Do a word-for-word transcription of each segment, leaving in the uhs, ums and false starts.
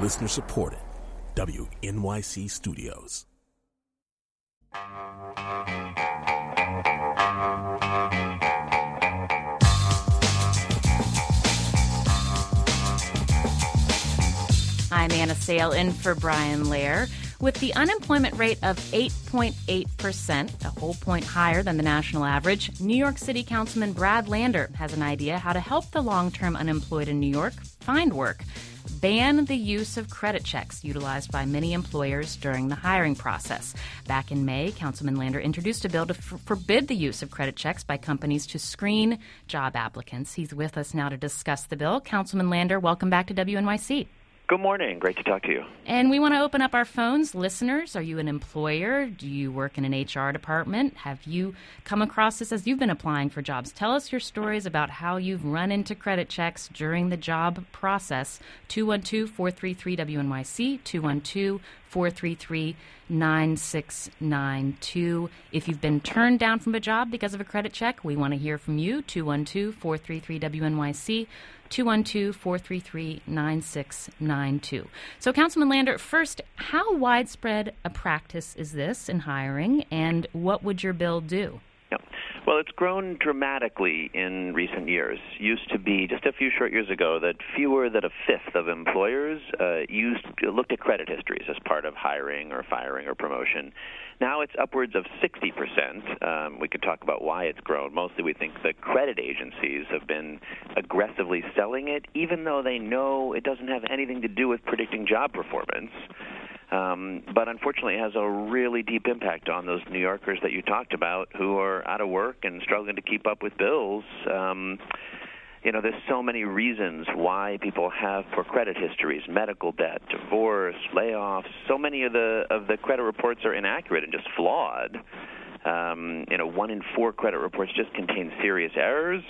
Listener supported. W N Y C Studios. I'm Anna Sale in for Brian Lair. With the unemployment rate of eight point eight percent, a whole point higher than the national average, New York City Councilman Brad Lander has an idea how to help the long-term unemployed in New York find work. Ban the use of credit checks utilized by many employers during the hiring process. Back in May, Councilman Lander introduced a bill to f- forbid the use of credit checks by companies to screen job applicants. He's with us now to discuss the bill. Councilman Lander, welcome back to W N Y C. Good morning. Great to talk to you. And we want to open up our phones. Listeners, are you an employer? Do you work in an H R department? Have you come across this as you've been applying for jobs? Tell us your stories about how you've run into credit checks during the job process. two one two, four three three, W N Y C, two one two, four three three, nine six nine two. If you've been turned down from a job because of a credit check, we want to hear from you. two one two, four three three, W N Y C, two one two, four three three, nine six nine two. So, Councilman Lander, first, how widespread a practice is this in hiring, and what would your bill do? Yeah. Well, it's grown dramatically in recent years. Used to be just a few short years ago that fewer than a fifth of employers uh, used looked at credit histories as part of hiring or firing or promotion. Now it's upwards of sixty percent. Um, we could talk about why it's grown. Mostly we think the credit agencies have been aggressively selling it, even though they know it doesn't have anything to do with predicting job performance. Um, but unfortunately, it has a really deep impact on those New Yorkers that you talked about who are out of work and struggling to keep up with bills. Um, you know, there's so many reasons why people have poor credit histories: medical debt, divorce, layoffs. So many of the of the credit reports are inaccurate and just flawed. Um, you know, one in four credit reports just contain serious errors.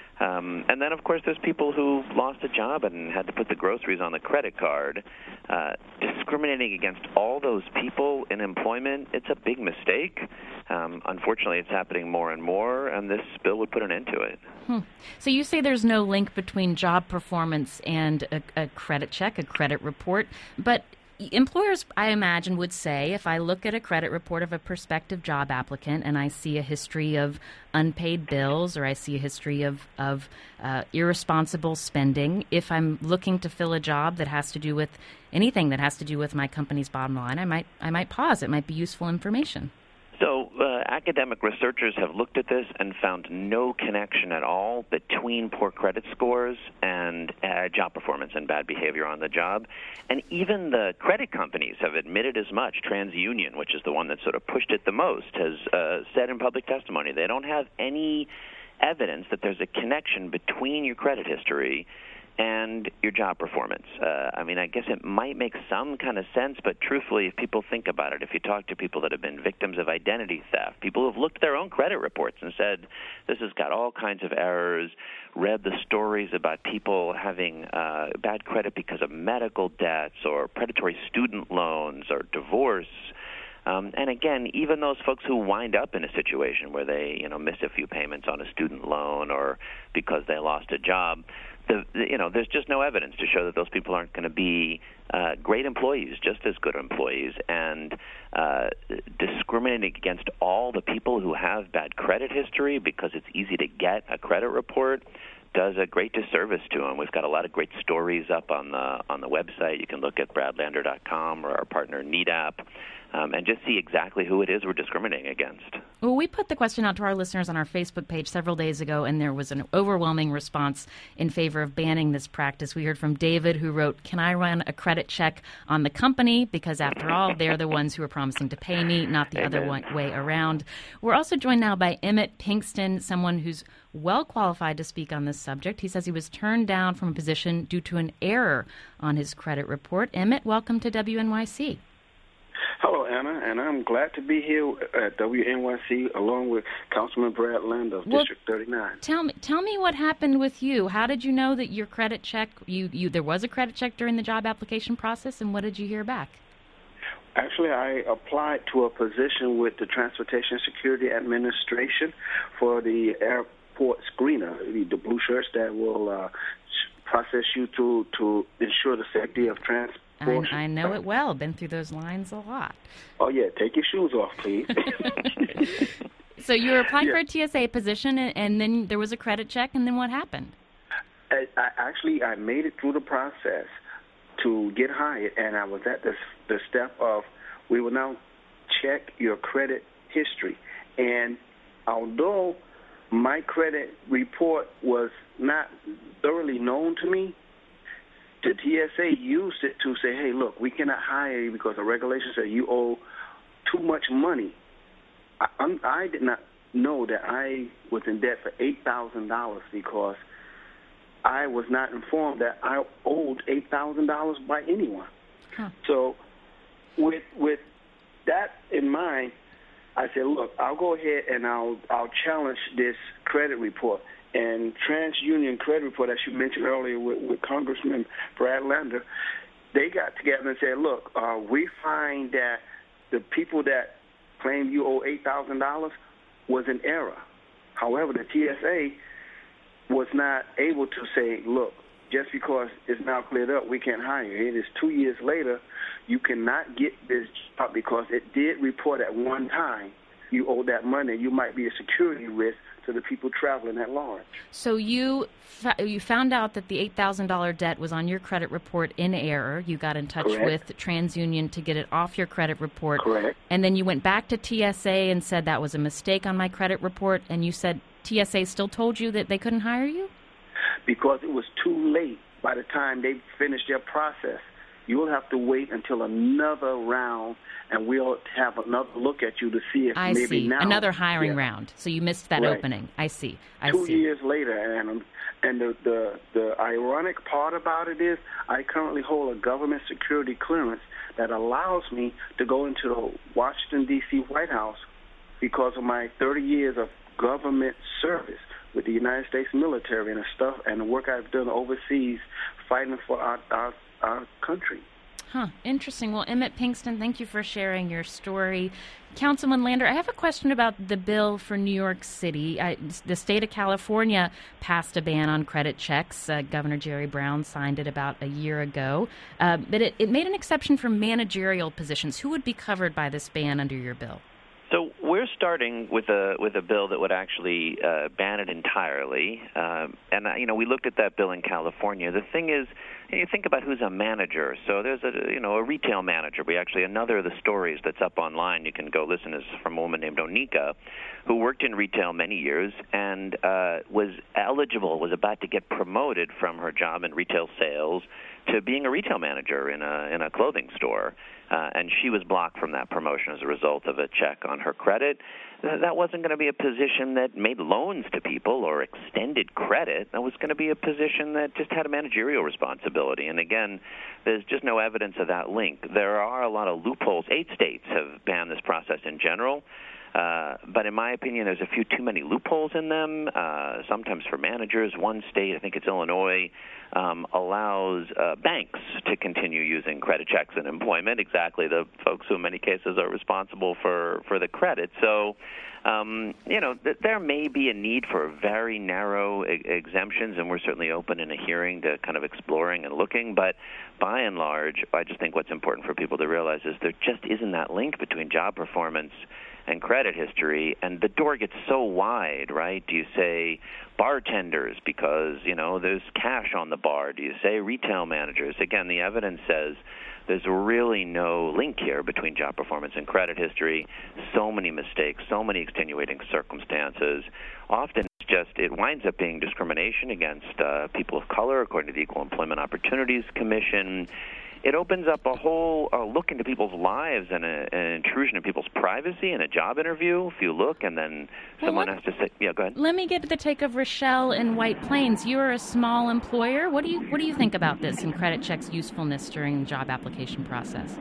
Um, and then, of course, there's people who lost a job and had to put the groceries on the credit card. Uh, discriminating against all those people in employment, it's a big mistake. Um, unfortunately, it's happening more and more, and this bill would put an end to it. Hmm. So you say there's no link between job performance and a, a credit check, a credit report, but employers, I imagine, would say, if I look at a credit report of a prospective job applicant and I see a history of unpaid bills or I see a history of, of uh, irresponsible spending, if I'm looking to fill a job that has to do with anything that has to do with my company's bottom line, I might I might pause. It might be useful information. So uh, academic researchers have looked at this and found no connection at all between poor credit scores and uh, job performance and bad behavior on the job. And even the credit companies have admitted as much. TransUnion, which is the one that sort of pushed it the most, has uh, said in public testimony they don't have any evidence that there's a connection between your credit history and your job performance. Uh, I mean, I guess it might make some kind of sense, but truthfully, if people think about it, if you talk to people that have been victims of identity theft, people who have looked at their own credit reports and said, this has got all kinds of errors, read the stories about people having uh, bad credit because of medical debts or predatory student loans or divorce. Um, and again, even those folks who wind up in a situation where they, you know, miss a few payments on a student loan or because they lost a job, The, the, you know, there's just no evidence to show that those people aren't going to be uh, great employees, just as good employees, and uh, discriminating against all the people who have bad credit history because it's easy to get a credit report does a great disservice to them. We've got a lot of great stories up on the on the website. You can look at brad lander dot com or our partner NEDAP um, and just see exactly who it is we're discriminating against. Well, we put the question out to our listeners on our Facebook page several days ago, and there was an overwhelming response in favor of banning this practice. We heard from David, who wrote, "Can I run a credit check on the company? Because after all, they're the ones who are promising to pay me, not the Amen. other one, way around." We're also joined now by Emmett Pinkston, someone who's well qualified to speak on this subject. He says he was turned down from a position due to an error on his credit report. Emmett, welcome to W N Y C. Hello, Anna, and I'm glad to be here at W N Y C along with Councilman Brad Lander of well, District thirty-nine. Tell me, tell me what happened with you. How did you know that your credit check, you, you there was a credit check during the job application process, and what did you hear back? Actually, I applied to a position with the Transportation Security Administration for the airport screener, the, the blue shirts that will uh, process you to, to ensure the safety of trans, I, I know it well. Been through those lines a lot. Oh, yeah. Take your shoes off, please. So you were applying yeah. for a T S A position, and, and then there was a credit check, and then what happened? I, I actually, I made it through the process to get hired, and I was at the, the step of, we will now check your credit history. And although my credit report was not thoroughly known to me, the T S A used it to say, hey, look, we cannot hire you because the regulations say you owe too much money. I, I'm, I did not know that I was in debt for eight thousand dollars because I was not informed that I owed eight thousand dollars by anyone. Huh. So with with that in mind, I said, look, I'll go ahead and I'll I'll challenge this credit report. And TransUnion credit report, as you mentioned earlier with, with Congressman Brad Lander, they got together and said, look, uh, we find that the people that claim you owe eight thousand dollars was an error. However, the T S A was not able to say, look, just because it's now cleared up, we can't hire you. It is two years later, you cannot get this job because it did report at one time you owe that money. You might be a security risk to the people traveling at large. So you fa- you found out that the eight thousand dollars debt was on your credit report in error. You got in touch Correct. with TransUnion to get it off your credit report. Correct. And then you went back to T S A and said that was a mistake on my credit report, and you said T S A still told you that they couldn't hire you? Because it was too late by the time they finished their process. You'll have to wait until another round, and we'll have another look at you to see if I maybe see. now. Another hiring yeah. round. So you missed that Right. opening. I see. I Two see. years later, and and the, the the ironic part about it is I currently hold a government security clearance that allows me to go into the Washington, D C White House because of my thirty years of government service with the United States military and the stuff and the work I've done overseas fighting for our our, our country. Huh. Interesting. Well, Emmett Pinkston, thank you for sharing your story. Councilman Lander, I have a question about the bill for New York City. I, the state of California passed a ban on credit checks. Uh, Governor Jerry Brown signed it about a year ago. Uh, but it, it made an exception for managerial positions. Who would be covered by this ban under your bill? So we're starting with a with a bill that would actually uh, ban it entirely. Um, and, uh, you know, we looked at that bill in California. The thing is, you think about who's a manager. So there's a, you know, a retail manager. We actually, another of the stories that's up online, you can go listen, is from a woman named Onika, who worked in retail many years and uh, was eligible, was about to get promoted from her job in retail sales to being a retail manager in a in a clothing store. Uh, and she was blocked from that promotion as a result of a check on her credit. That wasn't going to be a position that made loans to people or extended credit. That was going to be a position that just had a managerial responsibility. And again, there's just no evidence of that link. There are a lot of loopholes. Eight states have banned this process in general. Uh, but in my opinion, there's a few too many loopholes in them, uh, sometimes for managers. One state, I think it's Illinois, um, allows uh, banks to continue using credit checks in employment, exactly the folks who in many cases are responsible for, for the credit. So, um, you know, th- there may be a need for very narrow e- exemptions, and we're certainly open in a hearing to kind of exploring and looking. But by and large, I just think what's important for people to realize is there just isn't that link between job performance and credit history, and the door gets so wide, right? Do you say bartenders because, you know, there's cash on the bar? Do you say retail managers? Again, the evidence says there's really no link here between job performance and credit history. So many mistakes, so many extenuating circumstances. Often it's just, it winds up being discrimination against uh, people of color, according to the Equal Employment Opportunities Commission. It opens up a whole uh, look into people's lives and a, an intrusion in people's privacy in a job interview, if you look, and then well, someone let, has to say, yeah, go ahead. Let me get to the take of Rochelle in White Plains. You're a small employer. What do you what do you think about this and credit checks' usefulness during the job application process?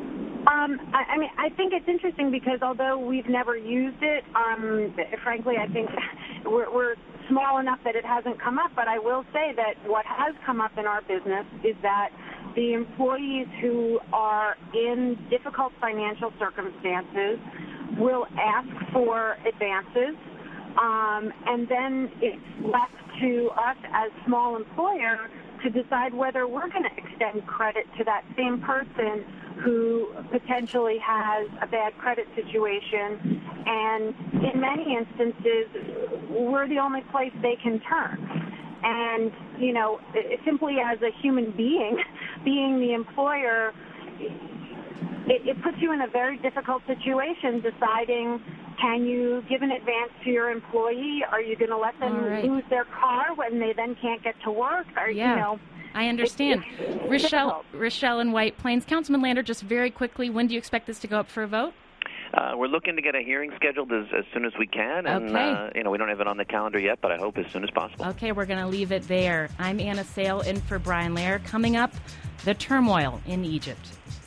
Um, I, I mean, I think it's interesting because although we've never used it, um, frankly, I think we're, we're small enough that it hasn't come up. But I will say that what has come up in our business is that the employees who are in difficult financial circumstances will ask for advances, um, and then it's left to us as small employer to decide whether we're going to extend credit to that same person who potentially has a bad credit situation. And in many instances, we're the only place they can turn. And, you know, simply as a human being, being the employer, it, it puts you in a very difficult situation deciding, can you give an advance to your employee? Are you going to let them right. lose their car when they then can't get to work? Or, yeah. you know, I understand. It's, it's Rochelle, Rochelle in White Plains. Councilman Lander, just very quickly, when do you expect this to go up for a vote? Uh, we're looking to get a hearing scheduled as, as soon as we can, and okay. uh, you know we don't have it on the calendar yet, but I hope as soon as possible. Okay, we're going to leave it there. I'm Anna Sale in for Brian Lehrer. Coming up, the turmoil in Egypt.